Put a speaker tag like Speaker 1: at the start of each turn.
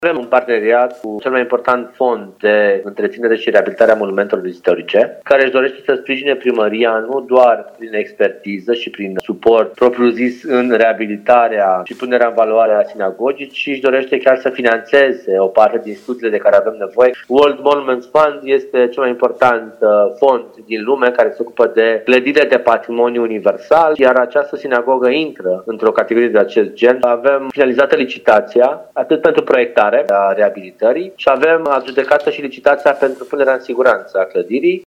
Speaker 1: Avem un parteneriat cu cel mai important fond de întreținere și reabilitare a monumentelor istorice, care își dorește să sprijine primăria nu doar prin expertiză și prin suport propriu-zis în reabilitarea și punerea în valoare a sinagogii, ci își dorește chiar să finanțeze o parte din studiile de care avem nevoie. World Monuments Fund este cel mai important fond din lume care se ocupă de clădire de patrimoniu universal, iar această sinagogă intră într-o categorie de acest gen. Avem finalizată licitația, atât pentru proiectare a reabilitării și avem adjudecată și licitația pentru punerea în siguranță a clădirii.